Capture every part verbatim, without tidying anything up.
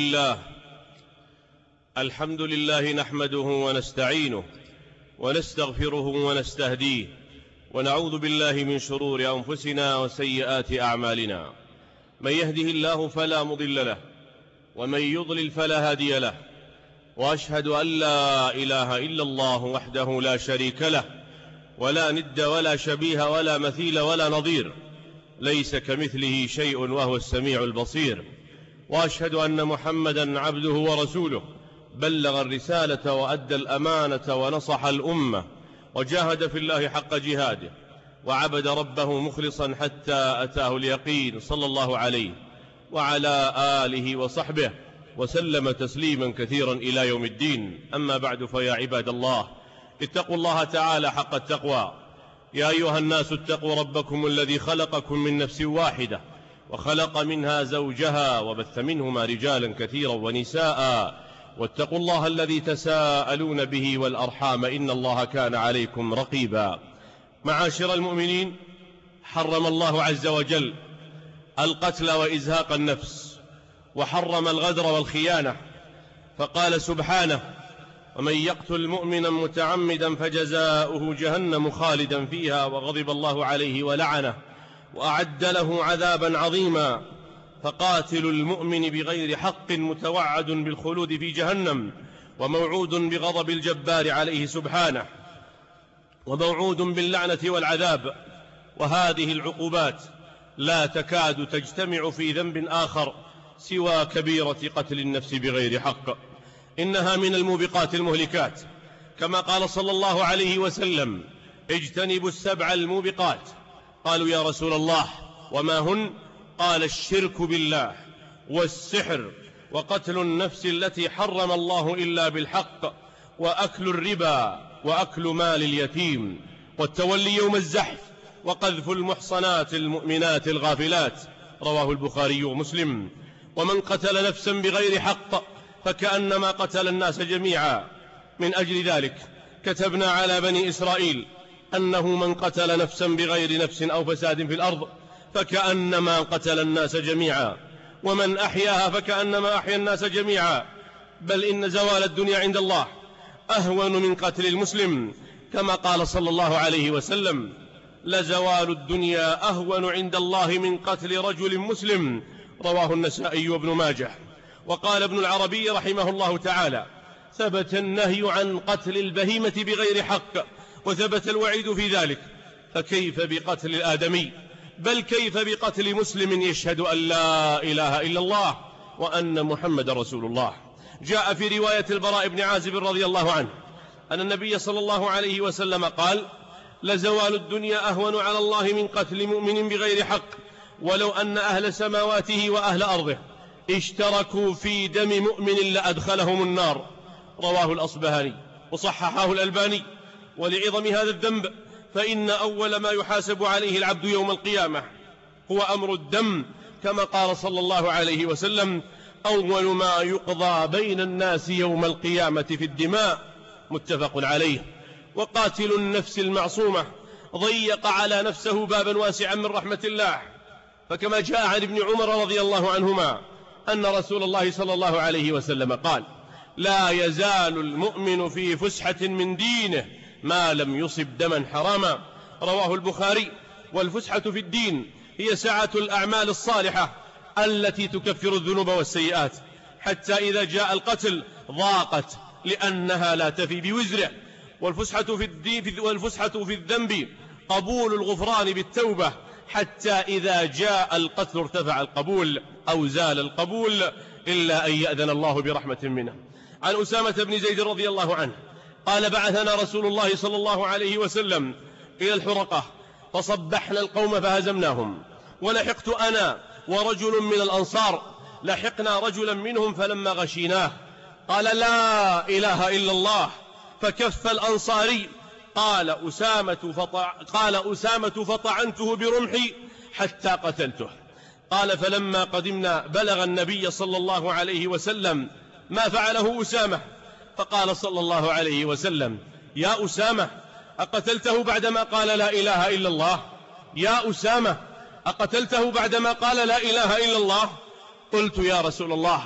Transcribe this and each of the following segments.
الله الحمد لله نحمده ونستعينه ونستغفره ونستهديه ونعوذ بالله من شرور أنفسنا وسيئات أعمالنا. من يهده الله فلا مضل له ومن يضلل فلا هادي له، وأشهد أن لا إله إلا الله وحده لا شريك له ولا ند ولا شبيه ولا مثيل ولا نظير، ليس كمثله شيء وهو السميع البصير. وأشهد أن محمدا عبده ورسوله، بلغ الرسالة وأدى الأمانة ونصح الأمة وجاهد في الله حق جهاده وعبد ربه مخلصا حتى أتاه اليقين، صلى الله عليه وعلى آله وصحبه وسلم تسليما كثيرا إلى يوم الدين. أما بعد، فيا عباد الله، اتقوا الله تعالى حق التقوى. يا أيها الناس اتقوا ربكم الذي خلقكم من نفس واحدة وخلق منها زوجها وبث منهما رجالا كثيرا ونساء، واتقوا الله الذي تساءلون به والأرحام، إن الله كان عليكم رقيبا. معاشر المؤمنين، حرم الله عز وجل القتل وإزهاق النفس، وحرم الغدر والخيانة، فقال سبحانه: ومن يقتل مؤمنا متعمدا فجزاؤه جهنم خالدا فيها وغضب الله عليه ولعنه وأعد له عذابا عظيما. فقاتل المؤمن بغير حق متوعد بالخلود في جهنم، وموعود بغضب الجبار عليه سبحانه، وموعود باللعنة والعذاب. وهذه العقوبات لا تكاد تجتمع في ذنب آخر سوى كبيرة قتل النفس بغير حق، إنها من الموبقات المهلكات، كما قال صلى الله عليه وسلم: اجتنبوا السبع الموبقات. قالوا: يا رسول الله وما هن؟ قال: الشرك بالله، والسحر، وقتل النفس التي حرم الله إلا بالحق، وأكل الربا، وأكل مال اليتيم، والتولي يوم الزحف، وقذف المحصنات المؤمنات الغافلات. رواه البخاري ومسلم. ومن قتل نفسا بغير حق فكأنما قتل الناس جميعا. من أجل ذلك كتبنا على بني إسرائيل أنه من قتل نفسا بغير نفس أو فساد في الأرض فكأنما قتل الناس جميعا، ومن أحياها فكأنما أحيا الناس جميعا. بل إن زوال الدنيا عند الله أهون من قتل المسلم، كما قال صلى الله عليه وسلم: لزوال الدنيا أهون عند الله من قتل رجل مسلم. رواه النسائي وابن ماجه. وقال ابن العربي رحمه الله تعالى: ثبت النهي عن قتل البهيمة بغير حق، وثبت الوعيد في ذلك، فكيف بقتل الآدمي؟ بل كيف بقتل مسلم يشهد أن لا إله إلا الله وأن محمد رسول الله؟ جاء في رواية البراء بن عازب رضي الله عنه أن النبي صلى الله عليه وسلم قال: لزوال الدنيا أهون على الله من قتل مؤمن بغير حق، ولو أن أهل سماواته وأهل أرضه اشتركوا في دم مؤمن لأدخلهم النار. رواه الأصبهاني وصححه الألباني. ولعظم هذا الذنب فإن أول ما يحاسب عليه العبد يوم القيامة هو أمر الدم، كما قال صلى الله عليه وسلم: أول ما يقضى بين الناس يوم القيامة في الدماء. متفق عليه. وقاتل النفس المعصومة ضيق على نفسه بابا واسعا من رحمة الله، فكما جاء عن ابن عمر رضي الله عنهما أن رسول الله صلى الله عليه وسلم قال: لا يزال المؤمن في فسحة من دينه ما لم يصب دما حراما. رواه البخاري. والفسحة في الدين هي سعة الأعمال الصالحة التي تكفر الذنوب والسيئات، حتى إذا جاء القتل ضاقت لأنها لا تفي بوزره. والفسحة في الدين والفسحة في الذنب قبول الغفران بالتوبة، حتى إذا جاء القتل ارتفع القبول أو زال القبول، إلا أن يأذن الله برحمة منه. عن أسامة بن زيد رضي الله عنه قال: بعثنا رسول الله صلى الله عليه وسلم إلى الحرقة فصبحنا القوم فهزمناهم، ولحقت أنا ورجل من الأنصار، لحقنا رجلا منهم فلما غشيناه قال: لا إله إلا الله، فكف الأنصاري. قال أسامة فطع قال أسامة فطعنته برمحي حتى قتلته. قال: فلما قدمنا بلغ النبي صلى الله عليه وسلم ما فعله أسامة، فقال صلى الله عليه وسلم: يا أسامة، أقتلته بعدما قال لا إله إلا الله؟ يا أسامة، أقتلته بعدما قال لا إله إلا الله؟ قلت: يا رسول الله،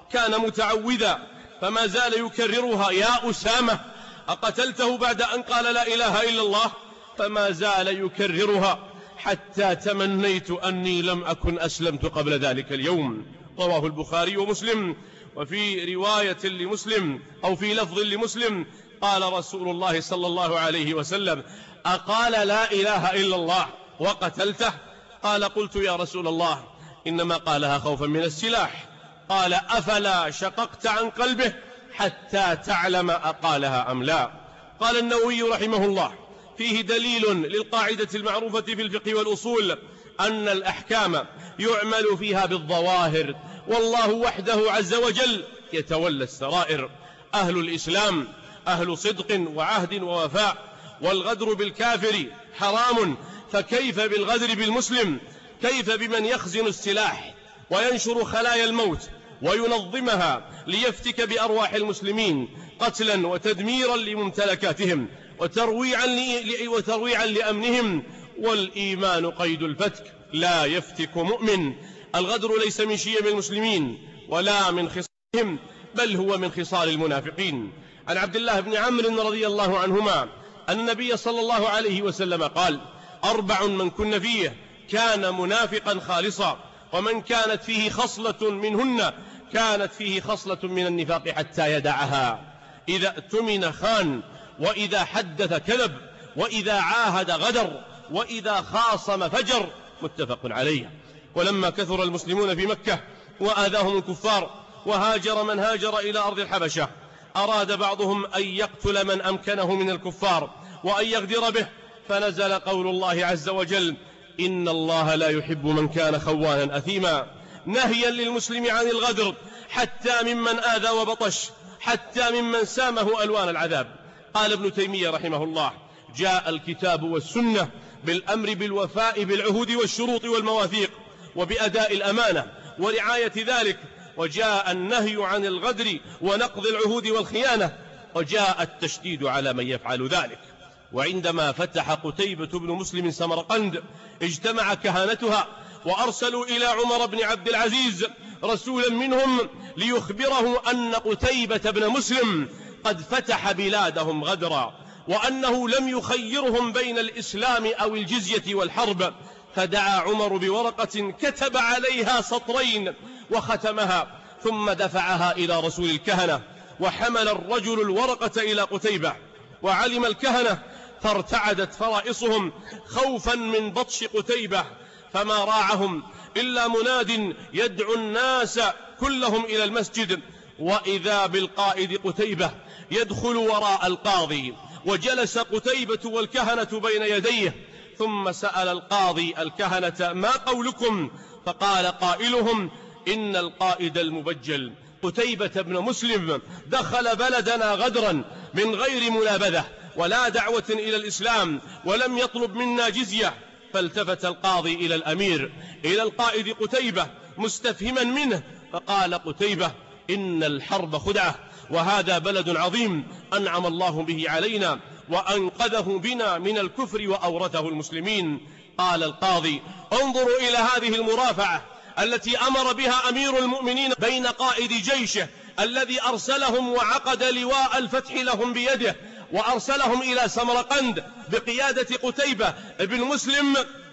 كان متعوذا فما زال يكررها: يا أسامة أقتلته بعد أن قال لا إله إلا الله؟ فما زال يكررها حتى تمنيت أني لم أكن أسلمت قبل ذلك اليوم. رواه البخاري ومسلم. وفي رواية لمسلم أو في لفظ لمسلم قال رسول الله صلى الله عليه وسلم: أقال لا إله إلا الله وقتلته؟ قال: قلت يا رسول الله إنما قالها خوفا من السلاح. قال: أفلا شققت عن قلبه حتى تعلم أقالها أم لا؟ قال النووي رحمه الله: فيه دليل للقاعدة المعروفة في الفقه والأصول أن الأحكام يعمل فيها بالظواهر، والله وحده عز وجل يتولى السرائر. أهل الإسلام أهل صدق وعهد ووفاء، والغدر بالكافر حرام، فكيف بالغدر بالمسلم؟ كيف بمن يخزن السلاح وينشر خلايا الموت وينظمها ليفتك بأرواح المسلمين قتلا وتدميرا لممتلكاتهم وترويعا, وترويعا لأمنهم؟ والإيمان قيد الفتك، لا يفتك مؤمن. الغدر ليس من شيم المسلمين ولا من خصالهم، بل هو من خصال المنافقين. عن عبد الله بن عمرو رضي الله عنهما أن النبي صلى الله عليه وسلم قال: أربع من كن فيه كان منافقا خالصا، ومن كانت فيه خصلة منهن كانت فيه خصلة من النفاق حتى يدعها: إذا اؤتمن خان، وإذا حدث كذب، وإذا عاهد غدر، وإذا خاصم فجر. متفق عليه. ولما كثر المسلمون في مكة وآذاهم الكفار وهاجر من هاجر إلى أرض الحبشة، أراد بعضهم أن يقتل من أمكنه من الكفار وأن يغدر به، فنزل قول الله عز وجل: إن الله لا يحب من كان خوانا أثيما، نهيا للمسلم عن الغدر حتى ممن آذى وبطش، حتى ممن سامه ألوان العذاب. قال ابن تيمية رحمه الله: جاء الكتاب والسنة بالأمر بالوفاء بالعهود والشروط والمواثيق وبأداء الأمانة ورعاية ذلك، وجاء النهي عن الغدر ونقض العهود والخيانة، وجاء التشديد على من يفعل ذلك. وعندما فتح قتيبة بن مسلم سمرقند اجتمع كهنتها وأرسلوا إلى عمر بن عبد العزيز رسولا منهم ليخبره أن قتيبة بن مسلم قد فتح بلادهم غدرا، وأنه لم يخيرهم بين الإسلام أو الجزية والحرب. فدعا عمر بورقة كتب عليها سطرين وختمها، ثم دفعها إلى رسول الكهنة، وحمل الرجل الورقة إلى قتيبة، وعلم الكهنة فارتعدت فرائصهم خوفا من بطش قتيبة، فما راعهم إلا مناد يدعو الناس كلهم إلى المسجد، وإذا بالقائد قتيبة يدخل وراء القاضي، وجلس قتيبة والكهنة بين يديه، ثم سأل القاضي الكهنة: ما قولكم؟ فقال قائلهم: إن القائد المبجل قتيبة بن مسلم دخل بلدنا غدرا من غير منابذة ولا دعوة إلى الإسلام، ولم يطلب منا جزية. فالتفت القاضي إلى الأمير إلى القائد قتيبة مستفهما منه، فقال قتيبة: إن الحرب خدعة، وهذا بلد عظيم أنعم الله به علينا وأنقذه بنا من الكفر وأورثه المسلمين. قال القاضي: انظروا إلى هذه المرافعة التي أمر بها أمير المؤمنين بين قائد جيشه الذي أرسلهم وعقد لواء الفتح لهم بيده، وأرسلهم إلى سمرقند بقيادة قتيبة بن مسلم،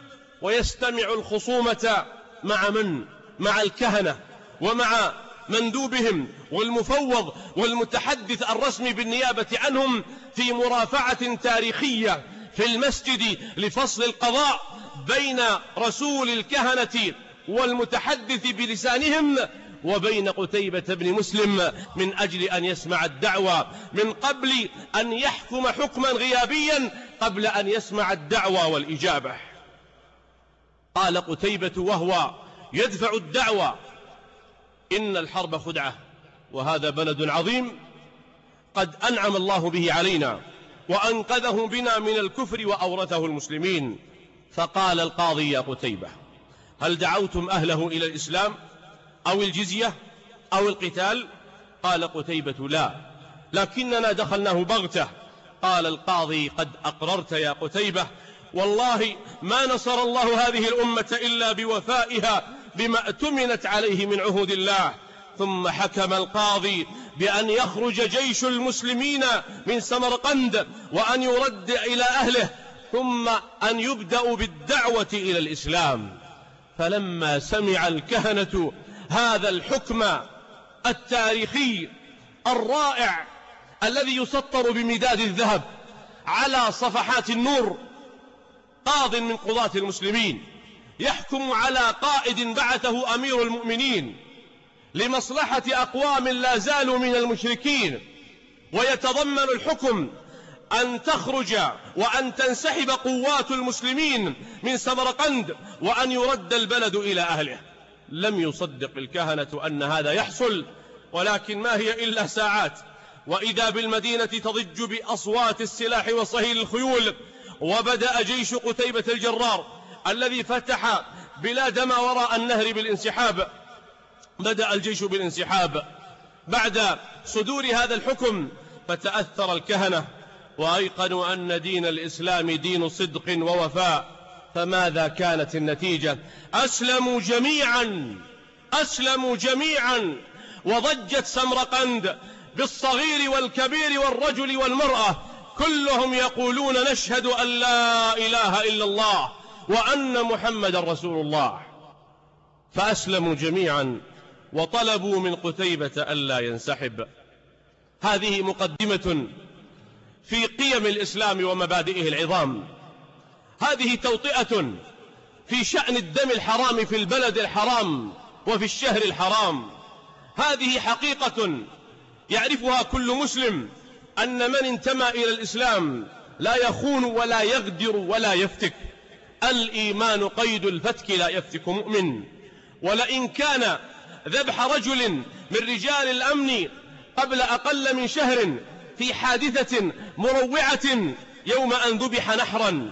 ويستمع الخصومة مع من؟ مع الكهنة ومع مندوبهم والمفوض والمتحدث الرسمي بالنيابة عنهم في مرافعة تاريخية في المسجد لفصل القضاء بين رسول الكهنة والمتحدث بلسانهم وبين قتيبة بن مسلم، من أجل أن يسمع الدعوة من قبل أن يحكم حكما غيابيا، قبل أن يسمع الدعوة والإجابة. قال قتيبة وهو يدفع الدعوة: إن الحرب خدعة، وهذا بلد عظيم قد أنعم الله به علينا وأنقذه بنا من الكفر وأورثه المسلمين. فقال القاضي: يا قتيبة، هل دعوتم أهله إلى الإسلام أو الجزية أو القتال؟ قال قتيبة: لا، لكننا دخلناه بغتة. قال القاضي: قد أقررت يا قتيبة، والله ما نصر الله هذه الأمة إلا بوفائها بما اؤتمنت عليه من عهود الله. ثم حكم القاضي بأن يخرج جيش المسلمين من سمرقند وأن يرد إلى أهله، ثم أن يبدأوا بالدعوة إلى الإسلام. فلما سمع الكهنة هذا الحكم التاريخي الرائع الذي يسطر بمداد الذهب على صفحات النور، قاض من قضاة المسلمين يحكم على قائد بعثه أمير المؤمنين لمصلحة أقوام لا زالوا من المشركين، ويتضمن الحكم أن تخرج وأن تنسحب قوات المسلمين من سمرقند وأن يرد البلد إلى أهله. لم يصدق الكهنة أن هذا يحصل، ولكن ما هي إلا ساعات وإذا بالمدينة تضج بأصوات السلاح وصهيل الخيول. وبدأ جيش قتيبة الجرار الذي فتح بلاد ما وراء النهر بالانسحاب، بدأ الجيش بالانسحاب بعد صدور هذا الحكم. فتأثر الكهنة وأيقنوا أن دين الإسلام دين صدق ووفاء. فماذا كانت النتيجة؟ أسلموا جميعا، أسلموا جميعا، وضجت سمرقند بالصغير والكبير والرجل والمرأة، كلهم يقولون نشهد أن لا إله إلا الله وأن محمد رسول الله. فأسلموا جميعا وطلبوا من قتيبة ألا ينسحب. هذه مقدمة في قيم الإسلام ومبادئه العظام. هذه توطئة في شأن الدم الحرام في البلد الحرام وفي الشهر الحرام. هذه حقيقة يعرفها كل مسلم، أن من انتمى إلى الإسلام لا يخون ولا يغدر ولا يفتك. الإيمان قيد الفتك لا يفتك مؤمن. ولئن كان ذبح رجل من رجال الأمن قبل أقل من شهر في حادثة مروعة يوم أن ذبح نحرا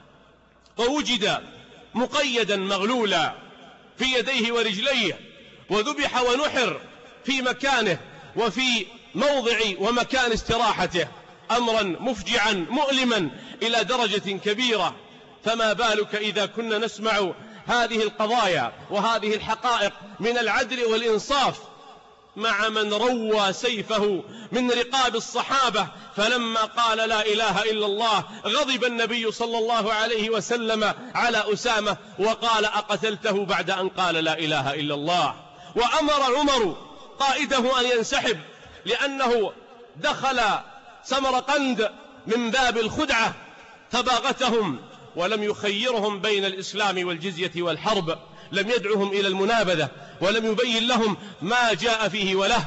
ووجد مقيدا مغلولا في يديه ورجليه، وذبح ونحر في مكانه وفي موضع ومكان استراحته، أمرا مفجعا مؤلما إلى درجة كبيرة. فما بالك إذا كنا نسمع هذه القضايا وهذه الحقائق من العدل والإنصاف مع من روى سيفه من رقاب الصحابة. فلما قال لا إله إلا الله غضب النبي صلى الله عليه وسلم على أسامة وقال أقتلته بعد أن قال لا إله إلا الله. وأمر عمر قائده أن ينسحب لأنه دخل سمرقند من باب الخدعة، فباغتهم ولم يخيرهم بين الإسلام والجزية والحرب، لم يدعهم إلى المنابذة ولم يبين لهم ما جاء فيه وله.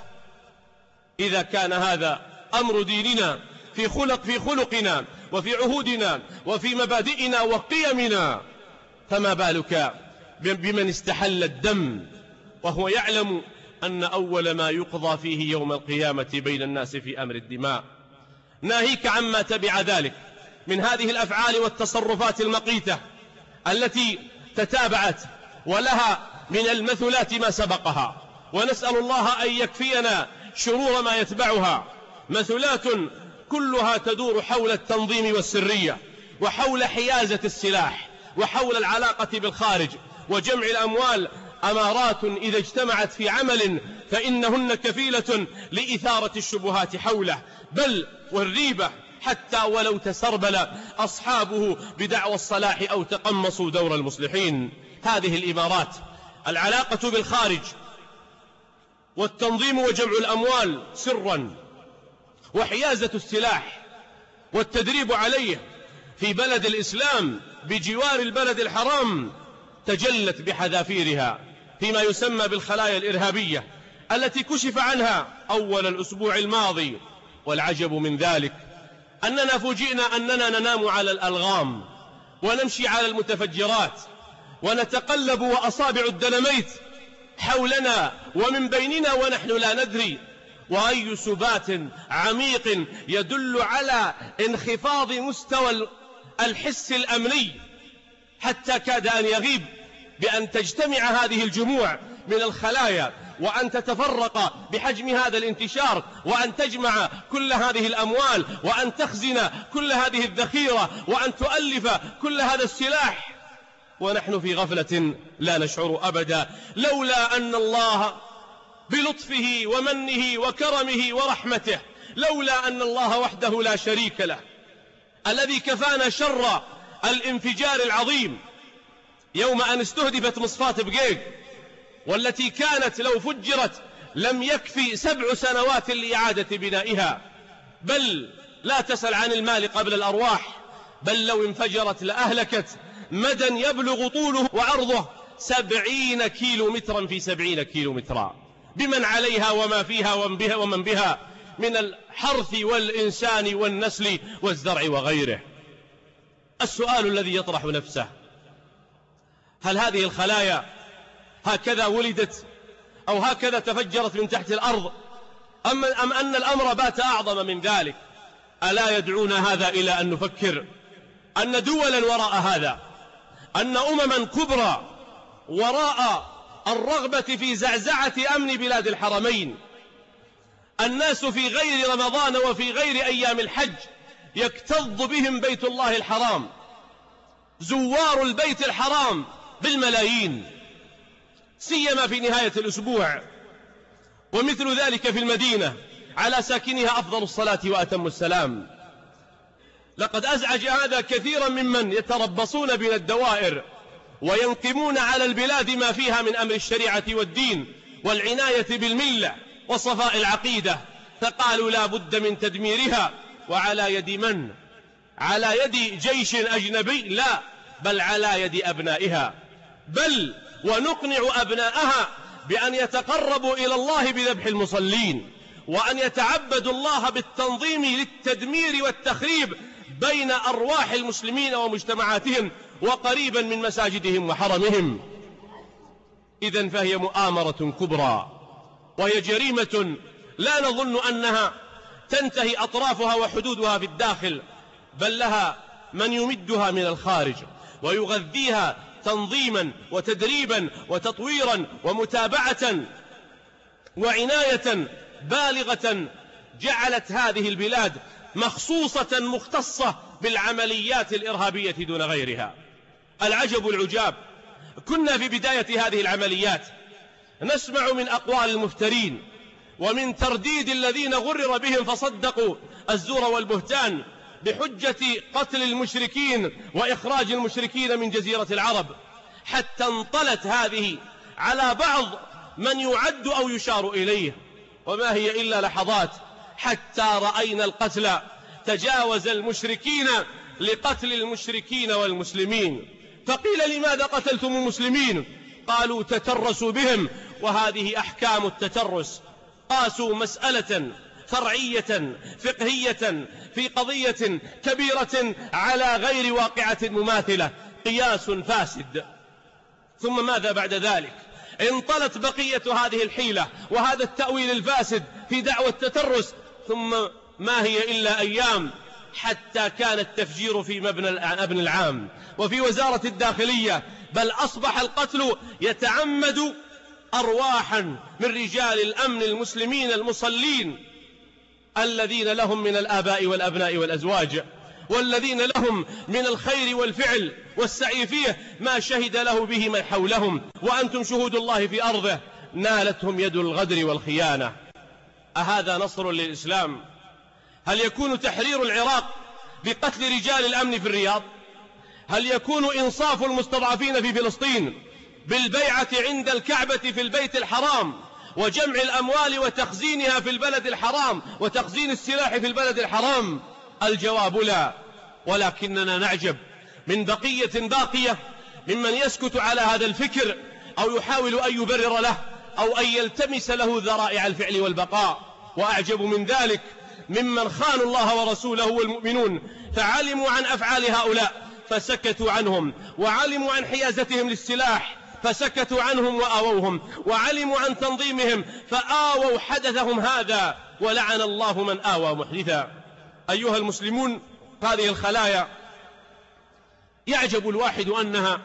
إذا كان هذا أمر ديننا في خلق في خلقنا وفي عهودنا وفي مبادئنا وقيمنا، فما بالك بمن استحل الدم وهو يعلم أن أول ما يقضى فيه يوم القيامة بين الناس في أمر الدماء. ناهيك عما تبع ذلك من هذه الأفعال والتصرفات المقيتة التي تتابعت ولها من المثلات ما سبقها، ونسأل الله أن يكفينا شرور ما يتبعها. مثلات كلها تدور حول التنظيم والسرية، وحول حيازة السلاح، وحول العلاقة بالخارج، وجمع الأموال. أمارات إذا اجتمعت في عمل فإنهن كفيلة لإثارة الشبهات حوله، بل والريبة، حتى ولو تسربل أصحابه بدعوى الصلاح أو تقمصوا دور المصلحين. هذه الإمارات، العلاقة بالخارج والتنظيم وجمع الأموال سرا، وحيازة السلاح والتدريب عليه في بلد الإسلام بجوار البلد الحرام، تجلت بحذافيرها فيما يسمى بالخلايا الإرهابية التي كشف عنها أول الأسبوع الماضي. والعجب من ذلك أننا فوجئنا أننا ننام على الألغام ونمشي على المتفجرات ونتقلب وأصابع الدنميت حولنا ومن بيننا ونحن لا ندري. وأي سبات عميق يدل على انخفاض مستوى الحس الأمني حتى كاد أن يغيب، بأن تجتمع هذه الجموع من الخلايا وأن تتفرق بحجم هذا الانتشار، وأن تجمع كل هذه الأموال، وأن تخزن كل هذه الذخيرة، وأن تؤلف كل هذا السلاح، ونحن في غفلة لا نشعر أبدا. لولا أن الله بلطفه ومنه وكرمه ورحمته، لولا أن الله وحده لا شريك له الذي كفانا شر الانفجار العظيم يوم أن استهدفت مصفاة بقيق، والتي كانت لو فجرت لم يكفي سبع سنوات لإعادة بنائها، بل لا تسأل عن المال قبل الأرواح، بل لو انفجرت لأهلكت مدى يبلغ طوله وعرضه سبعين كيلو مترا في سبعين كيلو مترا، بمن عليها وما فيها ومن بها, ومن بها من الحرث والإنسان والنسل والزرع وغيره. السؤال الذي يطرح نفسه: هل هذه الخلايا هكذا ولدت أو هكذا تفجرت من تحت الأرض، أم, أم أن الأمر بات أعظم من ذلك؟ ألا يدعونا هذا إلى أن نفكر أن دولا وراء هذا، أن أمما كبرى وراء الرغبة في زعزعة أمن بلاد الحرمين. الناس في غير رمضان وفي غير أيام الحج يكتظ بهم بيت الله الحرام، زوار البيت الحرام بالملايين، سيما في نهاية الأسبوع، ومثل ذلك في المدينة على ساكنها أفضل الصلاة وأتم السلام. لقد أزعج هذا كثيرا ممن يتربصون بنا الدوائر وينقمون على البلاد ما فيها من أمر الشريعة والدين والعناية بالملة وصفاء العقيدة، فقالوا لا بد من تدميرها. وعلى يد من؟ على يد جيش أجنبي؟ لا، بل على يد أبنائها، بل ونقنع أبناءها بأن يتقربوا إلى الله بذبح المصلين، وأن يتعبدوا الله بالتنظيم للتدمير والتخريب بين أرواح المسلمين ومجتمعاتهم وقريبا من مساجدهم وحرمهم. إذن فهي مؤامرة كبرى، وهي جريمة لا نظن أنها تنتهي أطرافها وحدودها في الداخل، بل لها من يمدها من الخارج ويغذيها تنظيما وتدريبا وتطويرا ومتابعة وعناية بالغة، جعلت هذه البلاد مخصوصة مختصة بالعمليات الإرهابية دون غيرها. العجب العجاب، كنا في بداية هذه العمليات نسمع من أقوال المفترين ومن ترديد الذين غرر بهم فصدقوا الزور والبهتان بحجة قتل المشركين وإخراج المشركين من جزيرة العرب، حتى انطلت هذه على بعض من يعد أو يشار إليه، وما هي إلا لحظات حتى رأينا القتل تجاوز المشركين لقتل المشركين والمسلمين. فقيل لماذا قتلتم المسلمين؟ قالوا تترسوا بهم، وهذه أحكام التترس. قاسوا مسألة فرعية فقهية في قضية كبيرة على غير واقعة مماثلة، قياس فاسد. ثم ماذا بعد ذلك؟ انطلت بقية هذه الحيلة وهذا التأويل الفاسد في دعوة التترس، ثم ما هي إلا أيام حتى كان التفجير في مبنى الأمن العام وفي وزارة الداخلية، بل أصبح القتل يتعمد أرواحا من رجال الأمن المسلمين المصلين الذين لهم من الآباء والأبناء والأزواج، والذين لهم من الخير والفعل والسعي فيه ما شهد له به من حولهم، وأنتم شهود الله في أرضه، نالتهم يد الغدر والخيانة. أهذا نصر للإسلام؟ هل يكون تحرير العراق بقتل رجال الأمن في الرياض؟ هل يكون إنصاف المستضعفين في فلسطين بالبيعة عند الكعبة في البيت الحرام وجمع الأموال وتخزينها في البلد الحرام وتخزين السلاح في البلد الحرام؟ الجواب لا، ولكننا نعجب من بقية باقية ممن يسكت على هذا الفكر أو يحاول أن يبرر له أو أن يلتمس له ذرائع الفعل والبقاء. وأعجب من ذلك ممن خانوا الله ورسوله والمؤمنون فعلموا عن أفعال هؤلاء فسكتوا عنهم، وعلموا عن حيازتهم للسلاح فسكتوا عنهم وآووهم، وعلموا عن تنظيمهم فآووا حدثهم هذا، ولعن الله من آوى محدثا. أيها المسلمون، هذه الخلايا يعجب الواحد أنها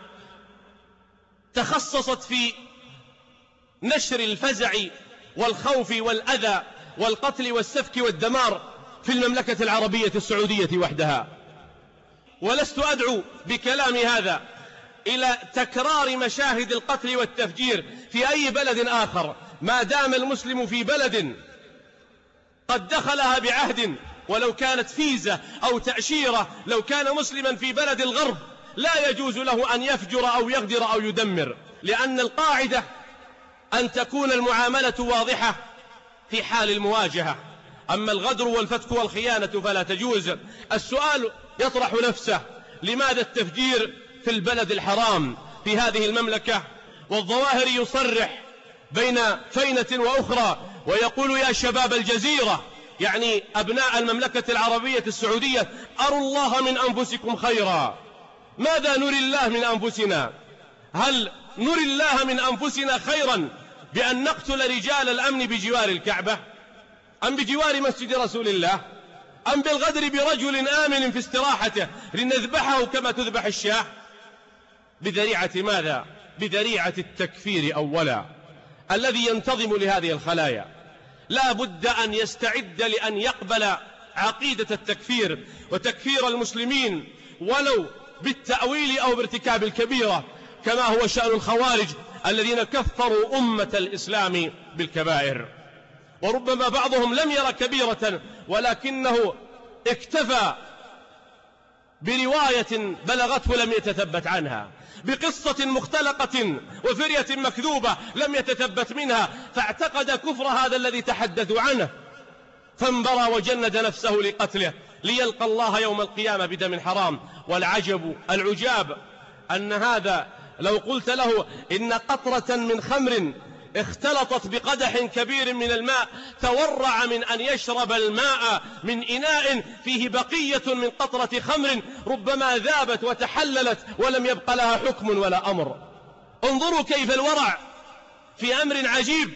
تخصصت في نشر الفزع والخوف والأذى والقتل والسفك والدمار في المملكة العربية السعودية وحدها. ولست أدعو بكلام هذا إلى تكرار مشاهد القتل والتفجير في أي بلد آخر، ما دام المسلم في بلد قد دخلها بعهد، ولو كانت فيزة أو تأشيرة، لو كان مسلما في بلد الغرب لا يجوز له أن يفجر أو يغدر أو يدمر، لأن القاعدة أن تكون المعاملة واضحة في حال المواجهة، أما الغدر والفتك والخيانة فلا تجوز. السؤال يطرح نفسه: لماذا التفجير في البلد الحرام في هذه المملكة؟ والظواهر يصرح بين فينة وأخرى ويقول: يا شباب الجزيرة، يعني أبناء المملكة العربية السعودية، أروا الله من أنفسكم خيرا. ماذا نري الله من أنفسنا؟ هل نري الله من أنفسنا خيرا بأن نقتل رجال الأمن بجوار الكعبة، أم بجوار مسجد رسول الله، أم بالغدر برجل آمن في استراحته لنذبحه كما تذبح الشاة؟ بذريعة ماذا؟ بذريعة التكفير أولا. الذي ينتظم لهذه الخلايا لا بد أن يستعد لأن يقبل عقيدة التكفير وتكفير المسلمين ولو بالتأويل أو بارتكاب الكبيرة، كما هو شأن الخوارج الذين كفروا أمة الإسلام بالكبائر. وربما بعضهم لم ير كبيرة ولكنه اكتفى برواية بلغته لم يتثبت عنها، بقصة مختلقة وفرية مكذوبة لم يتثبت منها، فاعتقد كفر هذا الذي تحدثوا عنه، فانبرى وجند نفسه لقتله ليلقى الله يوم القيامة بدم حرام. والعجب العجاب أن هذا لو قلت له إن قطرة من خمر اختلطت بقدح كبير من الماء تورع من أن يشرب الماء من إناء فيه بقية من قطرة خمر ربما ذابت وتحللت ولم يبق لها حكم ولا أمر. انظروا كيف الورع في أمر عجيب،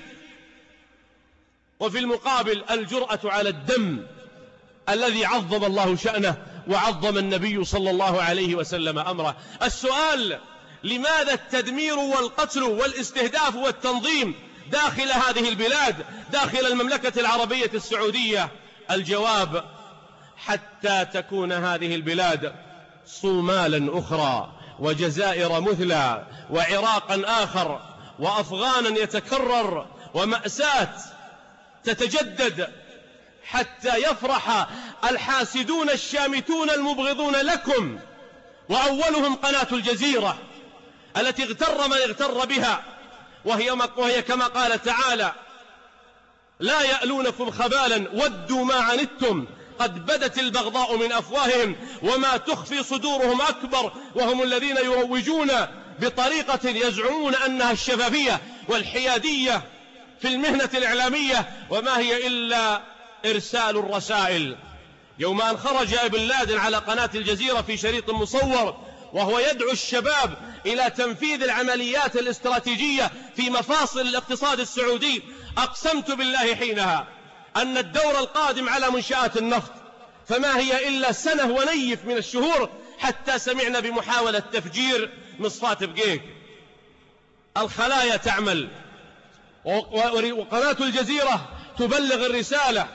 وفي المقابل الجرأة على الدم الذي عظم الله شأنه وعظم النبي صلى الله عليه وسلم أمره. السؤال: لماذا التدمير والقتل والاستهداف والتنظيم داخل هذه البلاد، داخل المملكة العربية السعودية؟ الجواب: حتى تكون هذه البلاد صومالا أخرى، وجزائر مثلى، وعراقا آخر، وأفغانا يتكرر، ومأساة تتجدد، حتى يفرح الحاسدون الشامتون المبغضون لكم، وأولهم قناة الجزيرة التي اغتر من اغتر بها، وهي, وهي كما قال تعالى: لا يألونكم خبالا ودوا ما عنتم قد بدت البغضاء من أفواههم وما تخفي صدورهم أكبر، وهم الذين يروجون بطريقة يزعمون أنها الشفافية والحيادية في المهنة الإعلامية، وما هي إلا إرسال الرسائل. يوم أن خرج ابن لادن على قناة الجزيرة في شريط مصور وهو يدعو الشباب إلى تنفيذ العمليات الاستراتيجية في مفاصل الاقتصاد السعودي، أقسمت بالله حينها أن الدور القادم على منشآت النفط فما هي إلا سنة ونيف من الشهور حتى سمعنا بمحاولة تفجير مصفاة بقيق. الخلايا تعمل، وقناة الجزيرة تبلغ الرسالة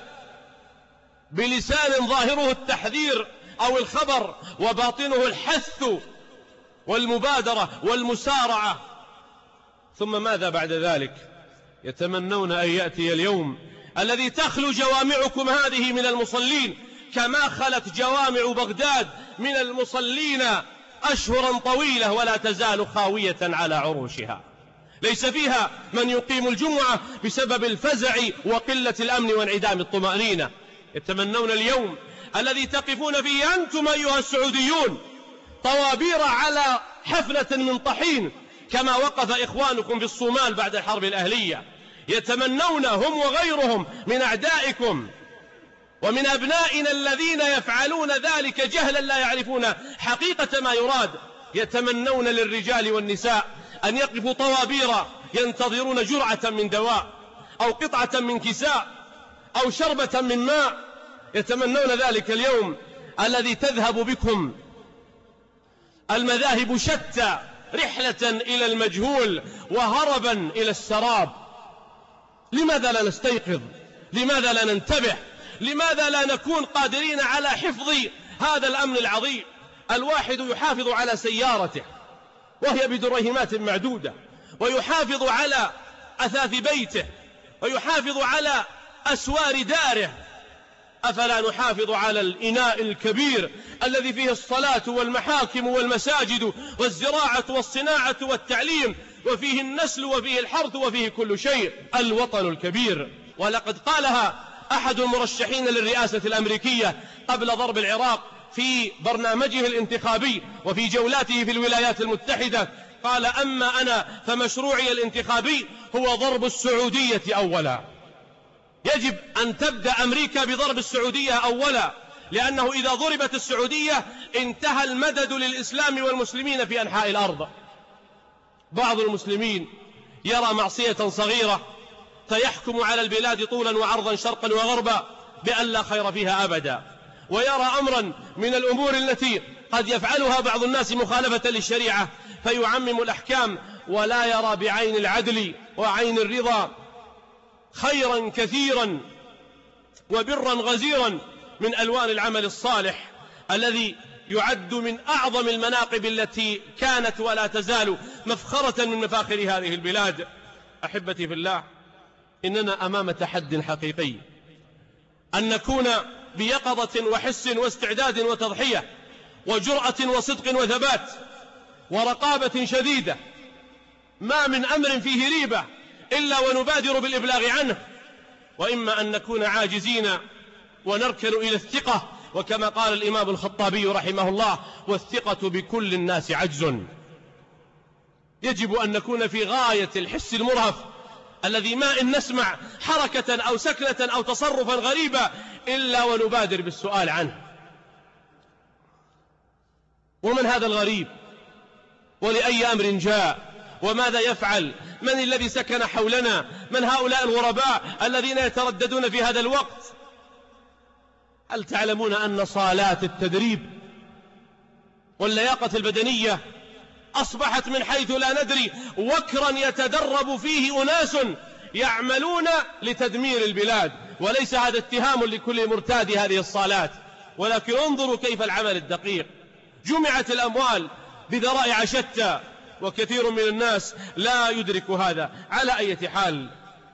بلسان ظاهره التحذير أو الخبر وباطنه الحث والمبادرة والمسارعة. ثم ماذا بعد ذلك؟ يتمنون أن يأتي اليوم الذي تخلو جوامعكم هذه من المصلين كما خلت جوامع بغداد من المصلين أشهرا طويلة، ولا تزال خاوية على عروشها، ليس فيها من يقيم الجمعة بسبب الفزع وقلة الأمن وانعدام الطمأنينة. يتمنون اليوم الذي تقفون فيه أنتم أيها السعوديون طوابير على حفلة من طحين كما وقف إخوانكم في الصومال بعد الحرب الأهلية. يتمنون هم وغيرهم من أعدائكم ومن أبنائنا الذين يفعلون ذلك جهلا لا يعرفون حقيقة ما يراد. يتمنون للرجال والنساء أن يقفوا طوابير ينتظرون جرعة من دواء أو قطعة من كساء أو شربة من ماء. يتمنون ذلك اليوم الذي تذهب بكم المذاهب شتى رحلة إلى المجهول وهربا إلى السراب. لماذا لا نستيقظ؟ لماذا لا ننتبه؟ لماذا لا نكون قادرين على حفظ هذا الأمن العظيم؟ الواحد يحافظ على سيارته وهي بدرهمات معدودة، ويحافظ على أثاث بيته ويحافظ على أسوار داره، أفلا نحافظ على الإناء الكبير الذي فيه الصلاة والمحاكم والمساجد والزراعة والصناعة والتعليم، وفيه النسل وفيه الحرث وفيه كل شيء، الوطن الكبير. ولقد قالها أحد المرشحين للرئاسة الأمريكية قبل ضرب العراق في برنامجه الانتخابي وفي جولاته في الولايات المتحدة، قال: أما أنا فمشروعي الانتخابي هو ضرب السعودية أولا. يجب أن تبدأ أمريكا بضرب السعودية أولا، لأنه إذا ضربت السعودية انتهى المدد للإسلام والمسلمين في أنحاء الأرض. بعض المسلمين يرى معصية صغيرة فيحكم على البلاد طولا وعرضا شرقا وغربا بأن لا خير فيها أبدا، ويرى أمرا من الأمور التي قد يفعلها بعض الناس مخالفة للشريعة فيعمم الأحكام، ولا يرى بعين العدل وعين الرضا خيرا كثيرا وبرا غزيرا من ألوان العمل الصالح الذي يعد من أعظم المناقب التي كانت ولا تزال مفخرة من مفاخر هذه البلاد. أحبتي في الله، إننا أمام تحد حقيقي، أن نكون بيقظة وحس واستعداد وتضحية وجرأة وصدق وثبات ورقابة شديدة، ما من أمر فيه ريبة إلا ونبادر بالإبلاغ عنه، وإما أن نكون عاجزين ونركن إلى الثقة، وكما قال الإمام الخطابي رحمه الله: والثقة بكل الناس عجز. يجب أن نكون في غاية الحس المرهف الذي ما إن نسمع حركة أو سكنة أو تصرفا غريبا إلا ونبادر بالسؤال عنه: ومن هذا الغريب؟ ولأي أمر جاء؟ وماذا يفعل؟ من الذي سكن حولنا؟ من هؤلاء الغرباء الذين يترددون في هذا الوقت؟ هل تعلمون أن صالات التدريب واللياقة البدنية أصبحت من حيث لا ندري وكرا يتدرب فيه أناس يعملون لتدمير البلاد؟ وليس هذا اتهام لكل مرتاد هذه الصالات، ولكن انظروا كيف العمل الدقيق. جمعت الأموال بذرائع شتى وكثير من الناس لا يدرك هذا. على أي حال،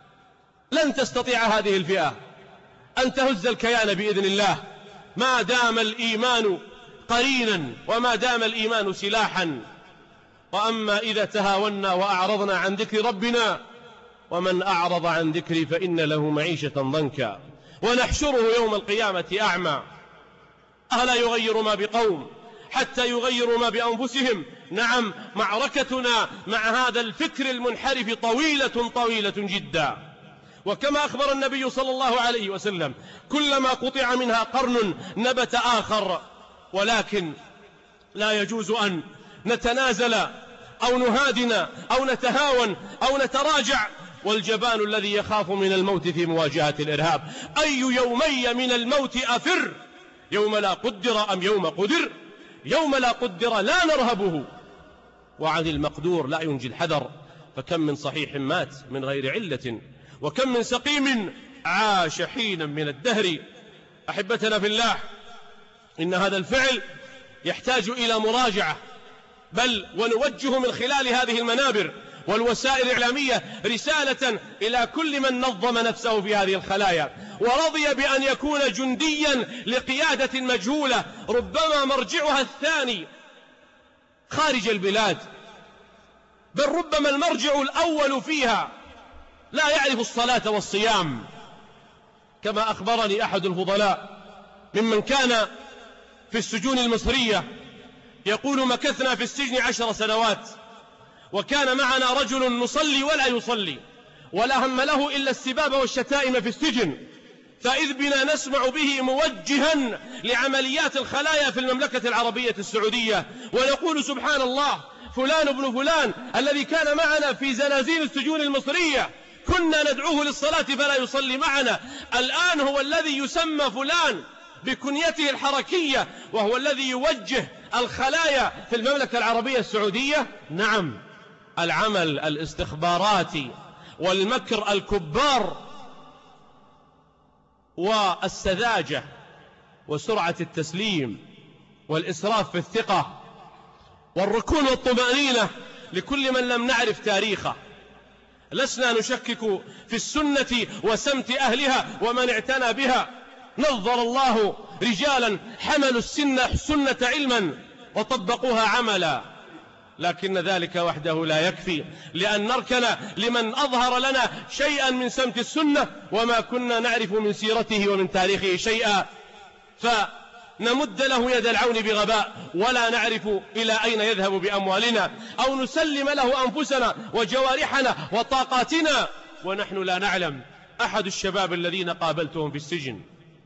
لن تستطيع هذه الفئة أن تهز الكيان بإذن الله ما دام الإيمان قرينا وما دام الإيمان سلاحا. وأما إذا تهاونا وأعرضنا عن ذكر ربنا: ومن أعرض عن ذكري فإن له معيشة ضنكا ونحشره يوم القيامة أعمى. ألا يغير ما بقوم حتى يغيروا ما بأنفسهم؟ نعم، معركتنا مع هذا الفكر المنحرف طويلة طويلة جدا. وكما أخبر النبي صلى الله عليه وسلم: كلما قطع منها قرن نبت آخر. ولكن لا يجوز أن نتنازل أو نهادن أو نتهاون أو نتراجع، والجبان الذي يخاف من الموت في مواجهة الإرهاب. أي يومي من الموت أفر؟ يوم لا قدر أم يوم قدر؟ يوم لا قدر لا نرهبه، وعن المقدور لا ينجي الحذر. فكم من صحيح مات من غير علة، وكم من سقيم عاش حينا من الدهر. أحبتنا في الله، إن هذا الفعل يحتاج إلى مراجعة، بل ونوجه من خلال هذه المنابر والوسائل الإعلامية رسالة إلى كل من نظم نفسه في هذه الخلايا ورضي بأن يكون جنديا لقيادة مجهولة ربما مرجعها الثاني خارج البلاد، بل ربما المرجع الأول فيها لا يعرف الصلاة والصيام. كما أخبرني أحد الفضلاء ممن كان في السجون المصرية يقول: مكثنا في السجن عشر سنوات، وكان معنا رجل نصلي ولا يصلي ولا هم له إلا السباب والشتائم في السجن، فإذ بنا نسمع به موجها لعمليات الخلايا في المملكة العربية السعودية، ونقول: سبحان الله، فلان ابن فلان الذي كان معنا في زنازين السجون المصرية كنا ندعوه للصلاة فلا يصلي معنا، الآن هو الذي يسمى فلان بكنيته الحركية وهو الذي يوجه الخلايا في المملكة العربية السعودية. نعم، العمل الاستخباراتي والمكر الكبار والسذاجة وسرعة التسليم والإسراف في الثقة والركون والطمأنينة لكل من لم نعرف تاريخه لسنا نشكك في السنة وسمت أهلها ومن اعتنى بها. نظر الله رجالا حملوا السنة, السنة علما وطبقوها عملا، لكن ذلك وحده لا يكفي، لأن نركن لمن أظهر لنا شيئا من سمت السنة وما كنا نعرف من سيرته ومن تاريخه شيئا، فنمد له يد العون بغباء ولا نعرف إلى أين يذهب بأموالنا، أو نسلم له أنفسنا وجوارحنا وطاقاتنا ونحن لا نعلم. أحد الشباب الذين قابلتهم في السجن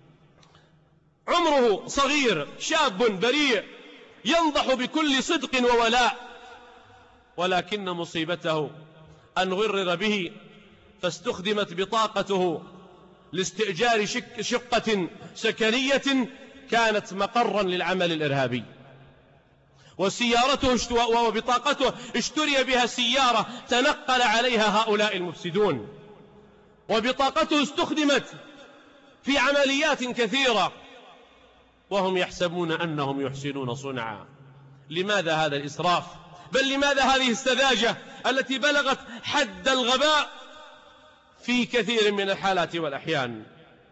عمره صغير، شاب بريء ينضح بكل صدق وولاء، ولكن مصيبته أن غرر به فاستخدمت بطاقته لاستئجار شك شقة سكنية كانت مقرا للعمل الإرهابي، وسيارته وبطاقته اشتري بها سيارة تنقل عليها هؤلاء المفسدون، وبطاقته استخدمت في عمليات كثيرة وهم يحسبون أنهم يحسنون صنعا. لماذا هذا الإسراف؟ بل لماذا هذه السذاجة التي بلغت حد الغباء في كثير من الحالات والأحيان؟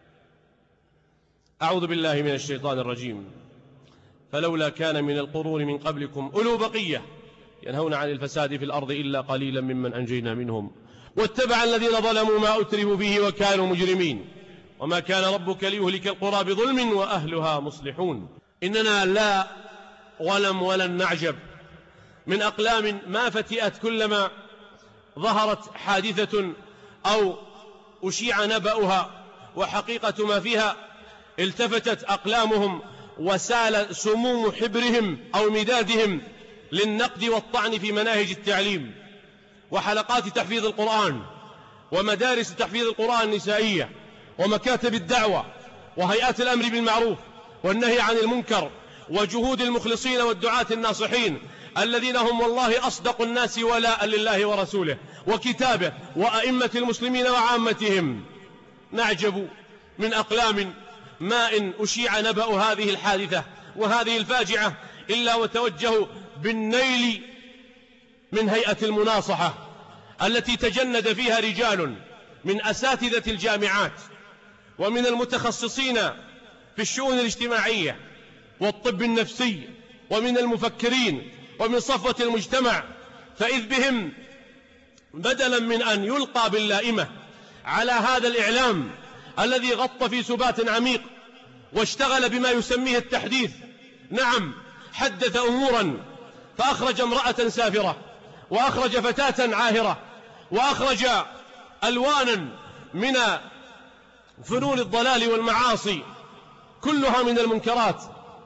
أعوذ بالله من الشيطان الرجيم. فلولا كان من القرون من قبلكم أولو بقية ينهون عن الفساد في الأرض إلا قليلا ممن أنجينا منهم واتبع الذين ظلموا ما أترفوا به وكانوا مجرمين وما كان ربك ليهلك القرى بظلم وأهلها مصلحون. إننا لا ولم ولن نعجب من أقلام ما فتئت كلما ظهرت حادثة أو أشيع نبأها وحقيقة ما فيها التفتت أقلامهم وسال سموم حبرهم أو مدادهم للنقد والطعن في مناهج التعليم وحلقات تحفيظ القرآن ومدارس تحفيظ القرآن النسائية ومكاتب الدعوة وهيئات الأمر بالمعروف والنهي عن المنكر وجهود المخلصين والدعاة الناصحين الذين هم والله أصدق الناس ولاء لله ورسوله وكتابه وأئمة المسلمين وعامتهم. نعجب من أقلام ما إن أشيع نبأ هذه الحادثة وهذه الفاجعة إلا وتوجه بالنيل من هيئة المناصحة التي تجند فيها رجال من أساتذة الجامعات ومن المتخصصين في الشؤون الاجتماعية والطب النفسي ومن المفكرين ومن صفوة المجتمع، فإذ بهم بدلا من أن يلقى باللائمة على هذا الإعلام الذي غطى في سبات عميق واشتغل بما يسميه التحديث، نعم حدث أمورا فأخرج امرأة سافرة وأخرج فتاة عاهرة وأخرج ألوانا من فنون الضلال والمعاصي كلها من المنكرات،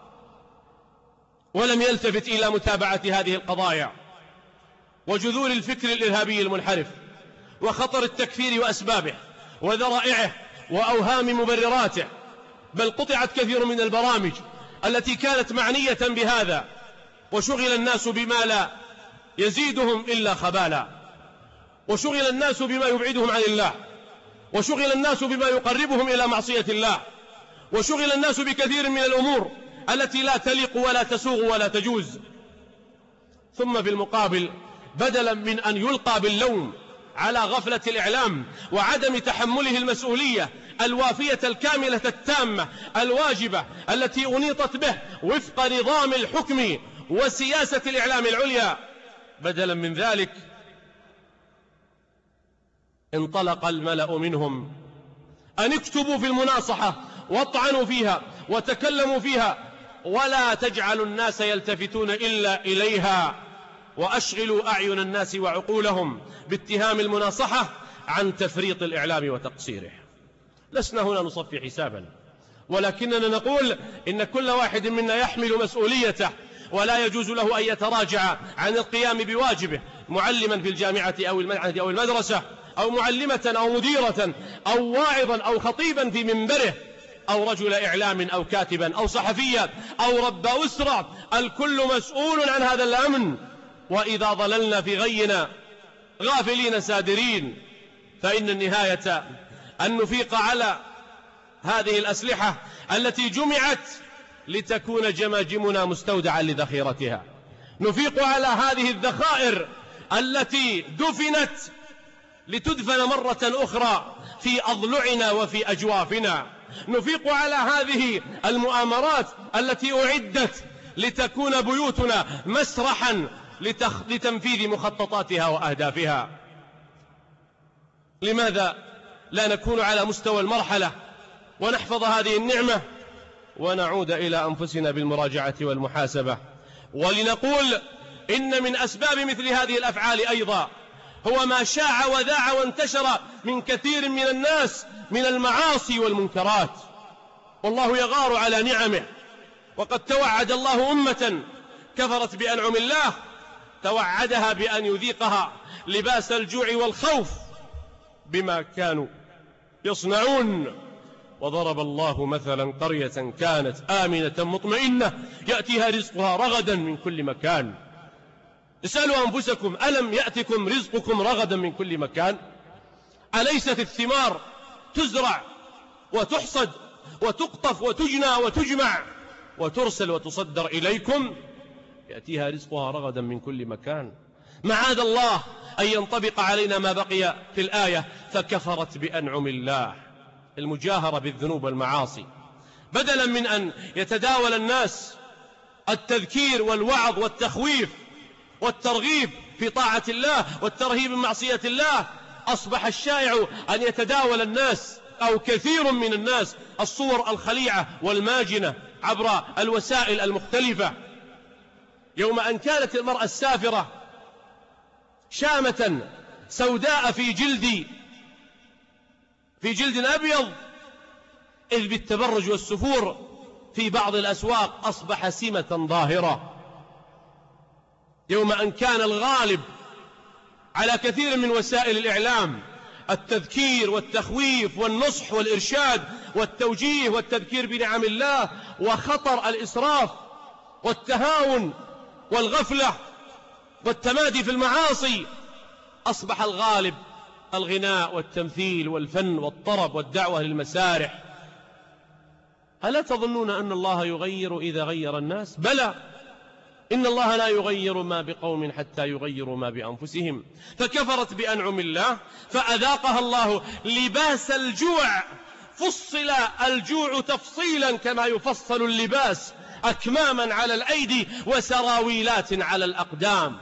ولم يلتفت إلى متابعة هذه القضايا وجذور الفكر الإرهابي المنحرف وخطر التكفير وأسبابه وذرائعه وأوهام مبرراته، بل قطعت كثير من البرامج التي كانت معنية بهذا وشغل الناس بما لا يزيدهم إلا خبالا، وشغل الناس بما يبعدهم عن الله، وشغل الناس بما يقربهم إلى معصية الله، وشغل الناس بكثير من الأمور التي لا تليق ولا تسوغ ولا تجوز. ثم في المقابل بدلا من أن يلقى باللوم على غفلة الإعلام وعدم تحمله المسؤولية الوافية الكاملة التامة الواجبة التي أنيطت به وفق نظام الحكم وسياسة الإعلام العليا، بدلا من ذلك انطلق الملأ منهم أن اكتبوا في المناصحة واطعنوا فيها وتكلموا فيها ولا تجعلوا الناس يلتفتون إلا إليها، وأشغلوا أعين الناس وعقولهم باتهام المناصحة عن تفريط الإعلام وتقصيره. لسنا هنا نصفي حسابا، ولكننا نقول إن كل واحد منا يحمل مسؤوليته ولا يجوز له أن يتراجع عن القيام بواجبه، معلما في الجامعة أو المعهد أو المدرسة أو معلمة أو مديرة أو واعظا أو خطيبا في منبره أو رجل إعلام أو كاتبا أو صحفيا أو رب أسرة، الكل مسؤول عن هذا الأمن. وإذا ضللنا في غينا غافلين سادرين فإن النهاية أن نفيق على هذه الأسلحة التي جمعت لتكون جماجمنا مستودعا لذخيرتها، نفيق على هذه الذخائر التي دفنت لتدفن مرة أخرى في أضلعنا وفي أجوافنا. نفيق على هذه المؤامرات التي أعدت لتكون بيوتنا مسرحا لتخ... لتنفيذ مخططاتها وأهدافها. لماذا لا نكون على مستوى المرحلة ونحفظ هذه النعمة ونعود إلى أنفسنا بالمراجعة والمحاسبة، ولنقول إن من أسباب مثل هذه الأفعال أيضا هو ما شاع وذاع وانتشر من كثير من الناس من المعاصي والمنكرات، والله يغار على نعمه. وقد توعد الله أمة كفرت بأنعم الله، توعدها بأن يذيقها لباس الجوع والخوف بما كانوا يصنعون. وضرب الله مثلا قرية كانت آمنة مطمئنة يأتيها رزقها رغدا من كل مكان. اسألوا أنفسكم ألم يأتكم رزقكم رغدا من كل مكان؟ أليست الثمار تزرع وتحصد وتقطف وتجنى وتجمع وترسل وتصدر إليكم؟ يأتيها رزقها رغدا من كل مكان. معاذ الله أن ينطبق علينا ما بقي في الآية فكفرت بأنعم الله. المجاهرة بالذنوب والمعاصي بدلا من أن يتداول الناس التذكير والوعظ والتخويف والترغيب في طاعة الله والترهيب من معصية الله، أصبح الشائع أن يتداول الناس أو كثير من الناس الصور الخليعة والماجنة عبر الوسائل المختلفة. يوم أن كانت المرأة السافرة شامة سوداء في جلد في جلد أبيض، إذ بالتبرج والسفور في بعض الأسواق أصبح سمة ظاهرة. يوم أن كان الغالب على كثير من وسائل الإعلام التذكير والتخويف والنصح والإرشاد والتوجيه والتذكير بنعم الله وخطر الإسراف والتهاون والغفلة والتمادي في المعاصي، أصبح الغالب الغناء والتمثيل والفن والطرب والدعوة للمسارح. ألا تظنون أن الله يغير إذا غير الناس؟ بلى، إن الله لا يغير ما بقوم حتى يغيروا ما بأنفسهم. فكفرت بأنعم الله فأذاقها الله لباس الجوع. فصل الجوع تفصيلا كما يفصل اللباس، أكماما على الأيدي وسراويلات على الأقدام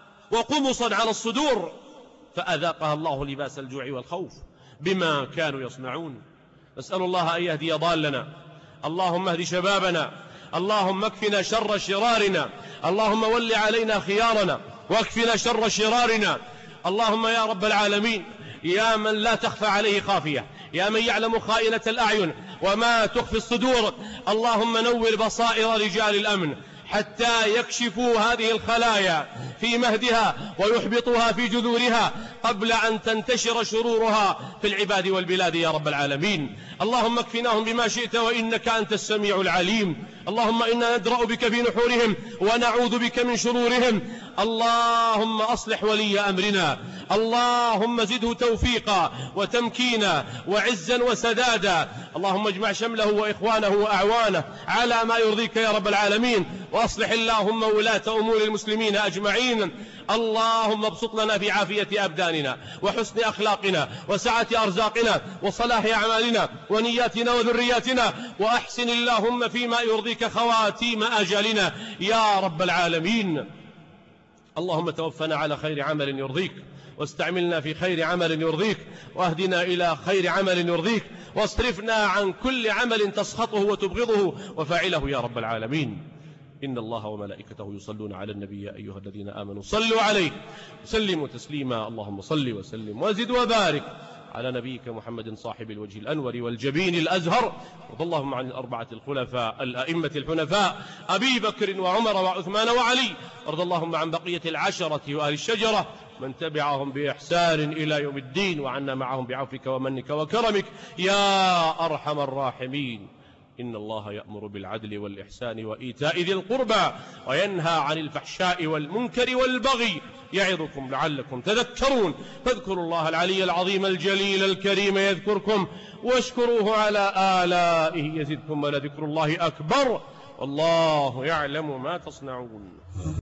وقمصا على الصدور. فأذاقها الله لباس الجوع والخوف بما كانوا يصنعون. نسأل الله أن يهدي ضالنا. اللهم اهد شبابنا، اللهم اكفنا شر شرارنا، اللهم ول علينا خيارنا واكفنا شر شرارنا. اللهم يا رب العالمين، يا من لا تخفى عليه خافية، يا من يعلم خائنة الأعين وما تخفي الصدور، اللهم نور بصائر رجال الأمن حتى يكشفوا هذه الخلايا في مهدها ويحبطوها في جذورها قبل أن تنتشر شرورها في العباد والبلاد يا رب العالمين. اللهم اكفناهم بما شئت وإنك أنت السميع العليم. اللهم إنا ندرأ بك في نحورهم ونعوذ بك من شرورهم. اللهم أصلح ولي أمرنا، اللهم زده توفيقا وتمكينا وعزا وسدادا. اللهم اجمع شمله وإخوانه وأعوانه على ما يرضيك يا رب العالمين، وأصلح اللهم ولاة أمور المسلمين أجمعين. اللهم ابسط لنا في عافية أبداننا وحسن أخلاقنا وسعة أرزاقنا وصلاح أعمالنا ونياتنا وذرياتنا، وأحسن اللهم فيما يرضيك خواتيم أجلنا يا رب العالمين. اللهم توفنا على خير عمل يرضيك، واستعملنا في خير عمل يرضيك، واهدنا إلى خير عمل يرضيك، واصرفنا عن كل عمل تسخطه وتبغضه وفاعله يا رب العالمين. إن الله وملائكته يصلون على النبي يا أيها الذين آمنوا صلوا عليه وسلموا تسليما. اللهم صل وسلم وزد وبارك على نبيك محمد صاحب الوجه الأنور والجبين الأزهر. وارض اللهم عن الأربعة الخلفاء الأئمة الحنفاء أبي بكر وعمر وعثمان وعلي. وارض اللهم عن بقية العشرة وأهل الشجرة من تبعهم بإحسان إلى يوم الدين، وعنا معهم بعفوك ومنك وكرمك يا أرحم الراحمين. إن الله يأمر بالعدل والإحسان وإيتاء ذي القربى وينهى عن الفحشاء والمنكر والبغي يعظكم لعلكم تذكرون. فاذكروا الله العلي العظيم الجليل الكريم يذكركم، واشكروه على آلائه يزدكم، ولذكر الله أكبر والله يعلم ما تصنعون.